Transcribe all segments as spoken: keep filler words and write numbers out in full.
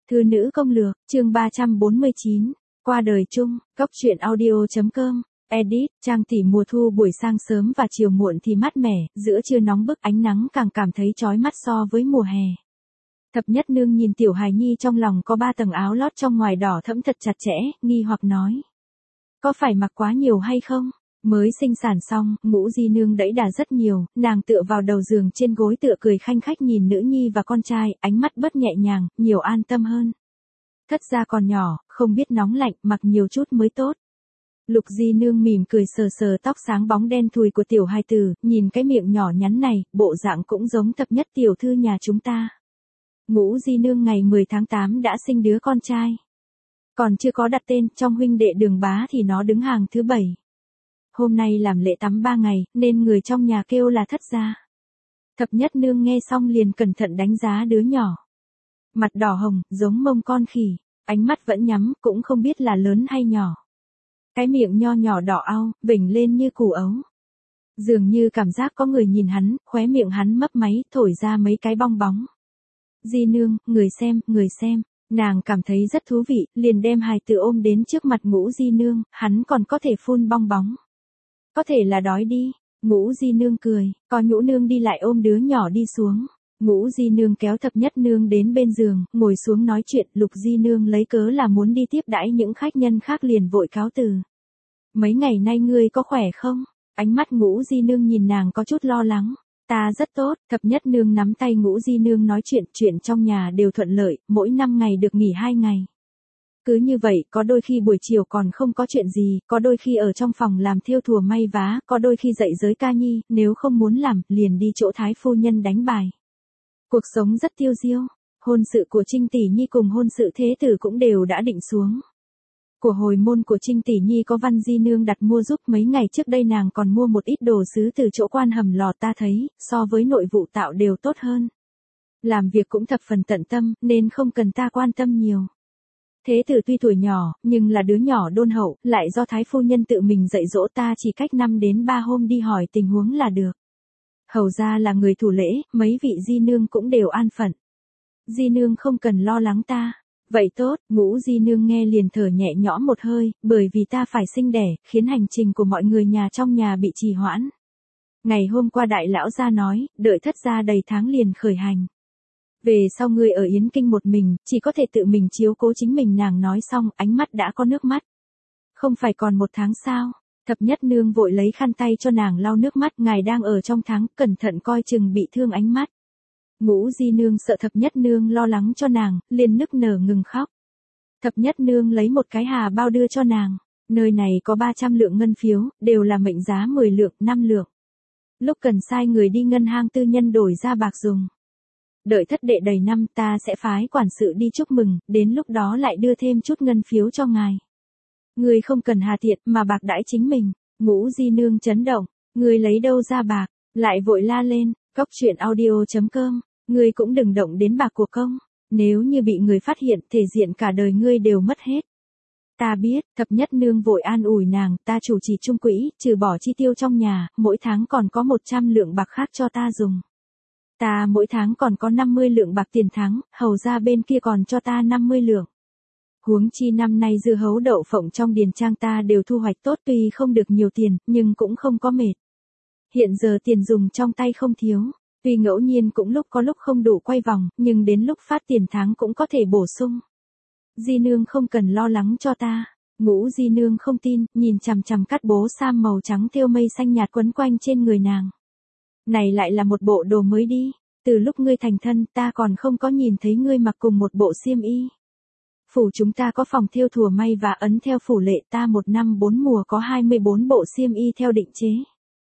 Thư nữ công lược, chương ba trăm bốn mươi chín, qua đời chung, góc truyện audio.com, edit, Trang tỷ mùa thu buổi sáng sớm và chiều muộn thì mát mẻ, giữa trưa nóng bức ánh nắng càng cảm thấy chói mắt so với mùa hè. Thập nhất nương nhìn tiểu hài nhi trong lòng có ba tầng áo lót trong ngoài đỏ thẫm thật chặt chẽ, nghi hoặc nói. Có phải mặc quá nhiều hay không? Mới sinh sản xong, Ngũ Di nương đẫy đà rất nhiều, nàng tựa vào đầu giường trên gối tựa cười khanh khách nhìn nữ nhi và con trai, ánh mắt bớt nhẹ nhàng, nhiều an tâm hơn. Thất gia còn nhỏ, không biết nóng lạnh, mặc nhiều chút mới tốt. Lục Di nương mỉm cười sờ sờ tóc sáng bóng đen thùi của tiểu hài tử, nhìn cái miệng nhỏ nhắn này, bộ dạng cũng giống thập nhất tiểu thư nhà chúng ta. Ngũ Di nương ngày mười tháng tám đã sinh đứa con trai. Còn chưa có đặt tên, trong huynh đệ Đường Bá thì nó đứng hàng thứ bảy. Hôm nay làm lễ tắm ba ngày, nên người trong nhà kêu là thất gia. Thập nhất nương nghe xong liền cẩn thận đánh giá đứa nhỏ. Mặt đỏ hồng, giống mông con khỉ, ánh mắt vẫn nhắm, cũng không biết là lớn hay nhỏ. Cái miệng nho nhỏ đỏ au, vểnh lên như củ ấu. Dường như cảm giác có người nhìn hắn, khóe miệng hắn mấp máy, thổi ra mấy cái bong bóng. Di nương, người xem, người xem. Nàng cảm thấy rất thú vị, liền đem hài tử ôm đến trước mặt Ngũ Di nương, hắn còn có thể phun bong bóng. Có thể là đói đi. Ngũ Di nương cười, có Nhũ nương đi lại ôm đứa nhỏ đi xuống. Ngũ Di nương kéo thập nhất nương đến bên giường, ngồi xuống nói chuyện. Lục Di nương lấy cớ là muốn đi tiếp đãi những khách nhân khác liền vội cáo từ. Mấy ngày nay ngươi có khỏe không? Ánh mắt Ngũ Di nương nhìn nàng có chút lo lắng. Ta rất tốt, thập nhất nương nắm tay Ngũ Di nương nói chuyện, chuyện trong nhà đều thuận lợi, mỗi năm ngày được nghỉ hai ngày. Cứ như vậy, có đôi khi buổi chiều còn không có chuyện gì, có đôi khi ở trong phòng làm thêu thùa may vá, có đôi khi dạy giới ca nhi, nếu không muốn làm, liền đi chỗ thái phu nhân đánh bài. Cuộc sống rất tiêu diêu, hôn sự của Trinh tỷ nhi cùng hôn sự thế tử cũng đều đã định xuống. Của hồi môn của Trinh tỷ nhi có Văn Di nương đặt mua giúp, mấy ngày trước đây nàng còn mua một ít đồ sứ từ chỗ quan hầm lò, ta thấy, so với nội vụ tạo đều tốt hơn. Làm việc cũng thập phần tận tâm, nên không cần ta quan tâm nhiều. Thế tử tuy tuổi nhỏ, nhưng là đứa nhỏ đôn hậu, lại do thái phu nhân tự mình dạy dỗ, ta chỉ cách năm đến ba hôm đi hỏi tình huống là được. Hầu ra là người thủ lễ, mấy vị Di nương cũng đều an phận. Di nương không cần lo lắng ta. Vậy tốt, Ngũ Di nương nghe liền thở nhẹ nhõm một hơi, bởi vì ta phải sinh đẻ, khiến hành trình của mọi người nhà trong nhà bị trì hoãn. Ngày hôm qua đại lão gia nói, đợi thất gia đầy tháng liền khởi hành. Về sau ngươi ở Yến Kinh một mình, chỉ có thể tự mình chiếu cố chính mình. Nàng nói xong, ánh mắt đã có nước mắt. Không phải còn một tháng sao? Thập nhất nương vội lấy khăn tay cho nàng lau nước mắt, ngài đang ở trong tháng, cẩn thận coi chừng bị thương ánh mắt. Ngũ Di nương sợ thập nhất nương lo lắng cho nàng, liền nức nở ngừng khóc. Thập nhất nương lấy một cái hà bao đưa cho nàng. Nơi này có ba trăm lượng ngân phiếu, đều là mệnh giá mười lượng, năm lượng. Lúc cần sai người đi ngân hàng tư nhân đổi ra bạc dùng. Đợi thất đệ đầy năm ta sẽ phái quản sự đi chúc mừng, đến lúc đó lại đưa thêm chút ngân phiếu cho ngài. Người không cần hà tiện mà bạc đãi chính mình. Ngũ Di nương chấn động, người lấy đâu ra bạc, lại vội la lên, góc truyện audio.com, người cũng đừng động đến bạc của công, nếu như bị người phát hiện thể diện cả đời ngươi đều mất hết. Ta biết, thập nhất nương vội an ủi nàng, ta chủ trì chung quỹ, trừ bỏ chi tiêu trong nhà, mỗi tháng còn có một trăm lượng bạc khác cho ta dùng. Ta mỗi tháng còn có năm mươi lượng bạc tiền thắng, hầu ra bên kia còn cho ta năm mươi lượng. Huống chi năm nay dưa hấu đậu phộng trong điền trang ta đều thu hoạch tốt, tuy không được nhiều tiền, nhưng cũng không có mệt. Hiện giờ tiền dùng trong tay không thiếu, tuy ngẫu nhiên cũng lúc có lúc không đủ quay vòng, nhưng đến lúc phát tiền tháng cũng có thể bổ sung. Di nương không cần lo lắng cho ta. Ngũ Di nương không tin, nhìn chằm chằm cắt bố sam màu trắng thêu mây xanh nhạt quấn quanh trên người nàng. Này lại là một bộ đồ mới đi, từ lúc ngươi thành thân ta còn không có nhìn thấy ngươi mặc cùng một bộ xiêm y. Phủ chúng ta có phòng thêu thùa may và ấn theo phủ lệ, ta một năm bốn mùa có hai mươi bốn bộ xiêm y theo định chế.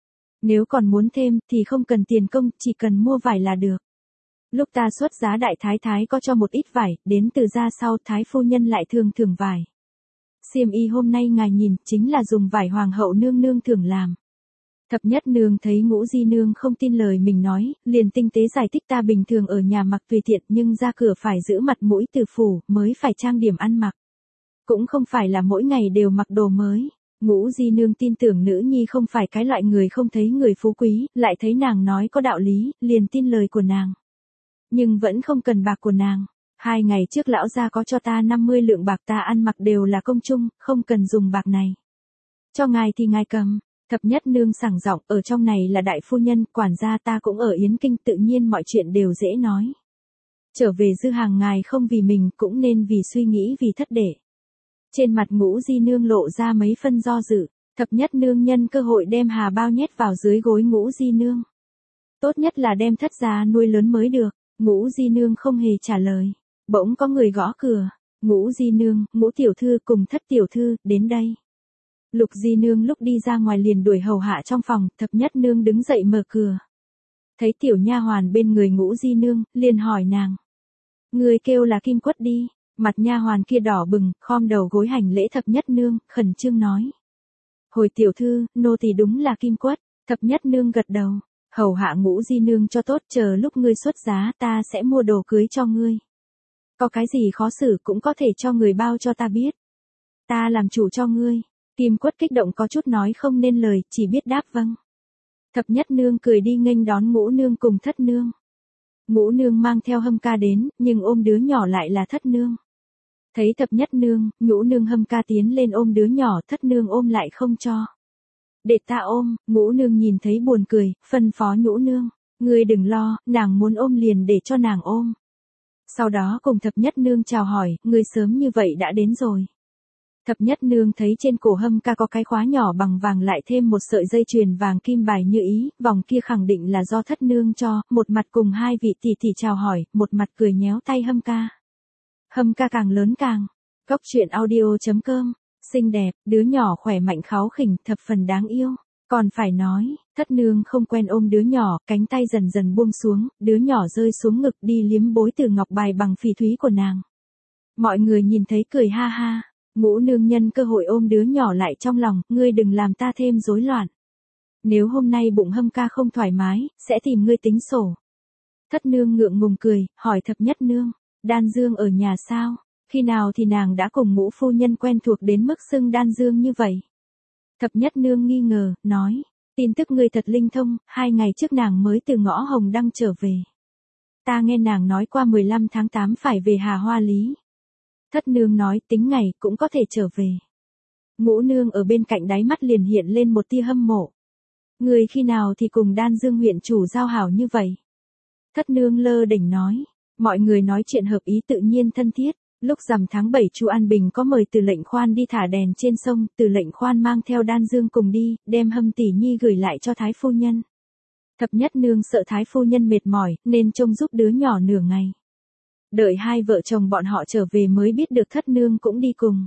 Nếu còn muốn thêm thì không cần tiền công, chỉ cần mua vải là được. Lúc ta xuất giá đại thái thái có cho một ít vải, đến từ ra sau thái phu nhân lại thường thưởng vải. Xiêm y hôm nay ngài nhìn, chính là dùng vải hoàng hậu nương nương thường làm. Thập nhất nương thấy Ngũ Di nương không tin lời mình nói, liền tinh tế giải thích, ta bình thường ở nhà mặc tùy tiện nhưng ra cửa phải giữ mặt mũi từ phủ, mới phải trang điểm ăn mặc. Cũng không phải là mỗi ngày đều mặc đồ mới. Ngũ Di nương tin tưởng nữ nhi không phải cái loại người không thấy người phú quý, lại thấy nàng nói có đạo lý, liền tin lời của nàng. Nhưng vẫn không cần bạc của nàng. Hai ngày trước lão gia có cho ta năm mươi lượng bạc, ta ăn mặc đều là công chung, không cần dùng bạc này. Cho ngài thì ngài cầm. Thập nhất nương sảng giọng, ở trong này là đại phu nhân, quản gia ta cũng ở Yến Kinh, tự nhiên mọi chuyện đều dễ nói. Trở về dư hàng ngài không vì mình cũng nên vì suy nghĩ vì thất đệ. Trên mặt Ngũ Di nương lộ ra mấy phân do dự, thập nhất nương nhân cơ hội đem hà bao nhét vào dưới gối Ngũ Di nương. Tốt nhất là đem thất gia nuôi lớn mới được. Ngũ Di nương không hề trả lời. Bỗng có người gõ cửa. Ngũ Di nương, Ngũ tiểu thư cùng Thất tiểu thư, đến đây. Lục Di nương lúc đi ra ngoài liền đuổi hầu hạ trong phòng, thập nhất nương đứng dậy mở cửa. Thấy tiểu nha hoàn bên người Ngũ Di nương, liền hỏi nàng. Người kêu là Kim Quất đi. Mặt nha hoàn kia đỏ bừng, khom đầu gối hành lễ thập nhất nương, khẩn trương nói. Hồi tiểu thư, nô tỳ đúng là Kim Quất. Thập nhất nương gật đầu. Hầu hạ Ngũ Di nương cho tốt, chờ lúc ngươi xuất giá ta sẽ mua đồ cưới cho ngươi. Có cái gì khó xử cũng có thể cho người bao cho ta biết. Ta làm chủ cho ngươi. Kim Quất kích động có chút nói không nên lời, chỉ biết đáp vâng. Thập nhất nương cười đi nghênh đón Ngũ nương cùng Thất nương. Ngũ nương mang theo Hâm ca đến, nhưng ôm đứa nhỏ lại là Thất nương. Thấy thập nhất nương, Ngũ nương Hâm ca tiến lên ôm đứa nhỏ, Thất nương ôm lại không cho. Để ta ôm. Ngũ nương nhìn thấy buồn cười, phân phó Ngũ nương. Ngươi đừng lo, nàng muốn ôm liền để cho nàng ôm. Sau đó cùng thập nhất nương chào hỏi, ngươi sớm như vậy đã đến rồi. Thập nhất nương thấy trên cổ Hâm ca có cái khóa nhỏ bằng vàng lại thêm một sợi dây chuyền vàng kim bài như ý, vòng kia khẳng định là do Thất nương cho, một mặt cùng hai vị tỷ tỷ chào hỏi, một mặt cười nhéo tay Hâm ca. Hâm ca càng lớn càng. Góc truyện audio chấm com. Xinh đẹp, đứa nhỏ khỏe mạnh kháu khỉnh, thập phần đáng yêu. Còn phải nói, Thất nương không quen ôm đứa nhỏ, cánh tay dần dần buông xuống, đứa nhỏ rơi xuống ngực đi liếm bối từ ngọc bài bằng phỉ thúy của nàng. Mọi người nhìn thấy cười ha ha. Ngũ nương nhân cơ hội ôm đứa nhỏ lại trong lòng, ngươi đừng làm ta thêm rối loạn. Nếu hôm nay bụng Hâm ca không thoải mái, sẽ tìm ngươi tính sổ. Thất nương ngượng ngùng cười, hỏi thập nhất nương, Đan Dương ở nhà sao? Khi nào thì nàng đã cùng Ngũ phu nhân quen thuộc đến mức xưng Đan Dương như vậy? Thập nhất nương nghi ngờ, nói, tin tức ngươi thật linh thông, hai ngày trước nàng mới từ Ngõ Hồng Đăng trở về. Ta nghe nàng nói qua mười lăm tháng tám phải về Hà Hoa Lý. Thất nương nói tính ngày cũng có thể trở về. Ngũ nương ở bên cạnh đáy mắt liền hiện lên một tia hâm mộ. Người khi nào thì cùng Đan Dương huyện chủ giao hảo như vậy? Thất nương lơ đỉnh nói. Mọi người nói chuyện hợp ý tự nhiên thân thiết. Lúc rằm tháng bảy Chu An Bình có mời Từ Lệnh Khoan đi thả đèn trên sông, Từ Lệnh Khoan mang theo Đan Dương cùng đi, đem Hâm tỷ nhi gửi lại cho Thái phu nhân. Thập nhất nương sợ Thái phu nhân mệt mỏi, nên trông giúp đứa nhỏ nửa ngày. Đợi hai vợ chồng bọn họ trở về mới biết được Thất nương cũng đi cùng.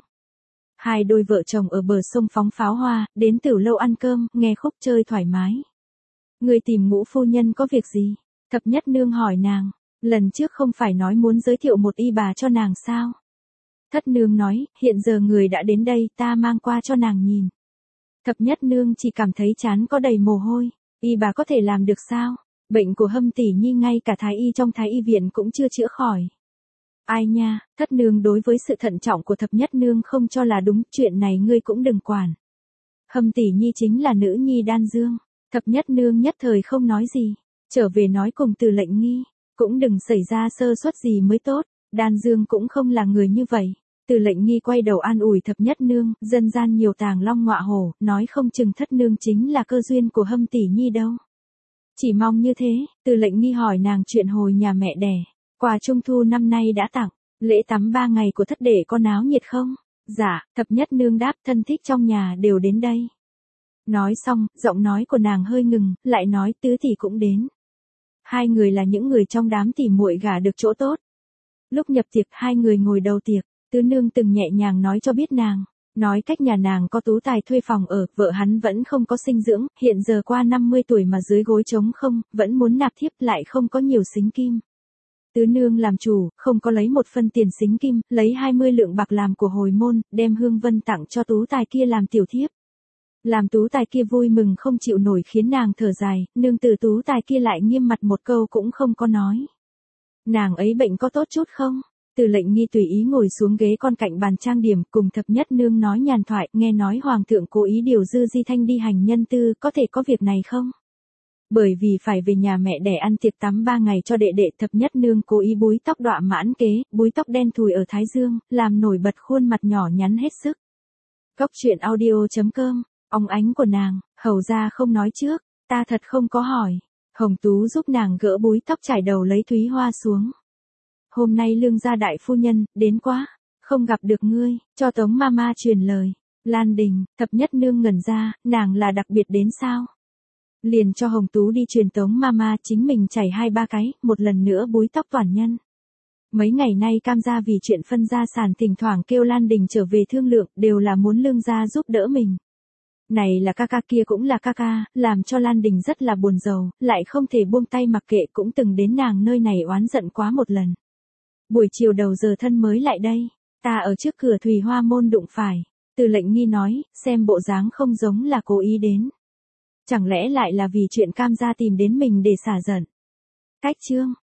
Hai đôi vợ chồng ở bờ sông phóng pháo hoa, đến Tử Lâu ăn cơm, nghe khúc chơi thoải mái. Người tìm Ngũ phu nhân có việc gì? Thập nhất nương hỏi nàng. Lần trước không phải nói muốn giới thiệu một y bà cho nàng sao? Thất nương nói, hiện giờ người đã đến đây, ta mang qua cho nàng nhìn. Thập nhất nương chỉ cảm thấy chán có đầy mồ hôi. Y bà có thể làm được sao? Bệnh của Hâm tỷ nhi ngay cả thái y trong thái y viện cũng chưa chữa khỏi. Ai nha, thất nương đối với sự thận trọng của thập nhất nương không cho là đúng, chuyện này ngươi cũng đừng quản. Hâm tỷ nhi chính là nữ nhi Đan Dương. Thập nhất nương nhất thời không nói gì. Trở về nói cùng Từ Lệnh Nghi. Cũng đừng xảy ra sơ suất gì mới tốt. Đan Dương cũng không là người như vậy. Từ Lệnh Nghi quay đầu an ủi thập nhất nương, dân gian nhiều tàng long ngọa hổ, nói không chừng thất nương chính là cơ duyên của Hâm tỷ nhi đâu. Chỉ mong như thế. Từ Lệnh Nghi hỏi nàng chuyện hồi nhà mẹ đẻ. Quà trung thu năm nay đã tặng. Lễ tắm ba ngày của thất đệ có náo nhiệt không? Dạ, thập nhất nương đáp, thân thích trong nhà đều đến đây. Nói xong, giọng nói của nàng hơi ngừng, lại nói tứ tỷ cũng đến. Hai người là những người trong đám tỉ muội gả được chỗ tốt. Lúc nhập tiệc hai người ngồi đầu tiệc, tứ nương từng nhẹ nhàng nói cho biết nàng. Nói cách nhà nàng có tú tài thuê phòng ở, vợ hắn vẫn không có sinh dưỡng, hiện giờ qua năm mươi tuổi mà dưới gối trống không, vẫn muốn nạp thiếp lại không có nhiều xính kim. Tứ nương làm chủ, không có lấy một phân tiền xính kim, lấy hai mươi lượng bạc làm của hồi môn, đem hương vân tặng cho tú tài kia làm tiểu thiếp. Làm tú tài kia vui mừng không chịu nổi khiến nàng thở dài, nương tử tú tài kia lại nghiêm mặt một câu cũng không có nói. Nàng ấy bệnh có tốt chút không? Từ Lệnh Nghi tùy ý ngồi xuống ghế con cạnh bàn trang điểm, cùng thập nhất nương nói nhàn thoại, nghe nói hoàng thượng cố ý điều Dư Di Thanh đi hành nhân tư, có thể có việc này không? Bởi vì phải về nhà mẹ đẻ ăn tiệc tắm ba ngày cho đệ đệ, thập nhất nương cố ý búi tóc đọa mãn kế, búi tóc đen thùi ở thái dương, làm nổi bật khuôn mặt nhỏ nhắn hết sức. Cốc truyện audio chấm com, óng ánh của nàng, hầu ra không nói trước, ta thật không có hỏi. Hồng Tú giúp nàng gỡ búi tóc trải đầu lấy thúy hoa xuống. Hôm nay lương gia đại phu nhân, đến quá, không gặp được ngươi, cho Tống Mama truyền lời. Lan Đình, thập nhất nương ngẩn ra, nàng là đặc biệt đến sao? Liền cho Hồng Tú đi truyền Tống Mama, chính mình chảy hai ba cái, một lần nữa búi tóc toàn nhân. Mấy ngày nay Cam gia vì chuyện phân gia sản thỉnh thoảng kêu Lan Đình trở về thương lượng, đều là muốn lương gia giúp đỡ mình. Này là ca ca kia cũng là ca ca, làm cho Lan Đình rất là buồn rầu, lại không thể buông tay mặc kệ, cũng từng đến nàng nơi này oán giận quá một lần. Buổi chiều đầu giờ thân mới lại đây, ta ở trước cửa Thùy Hoa môn đụng phải, Từ Lệnh Nghi nói, xem bộ dáng không giống là cố ý đến. Chẳng lẽ lại là vì chuyện Cam gia tìm đến mình để xả giận. Cách chương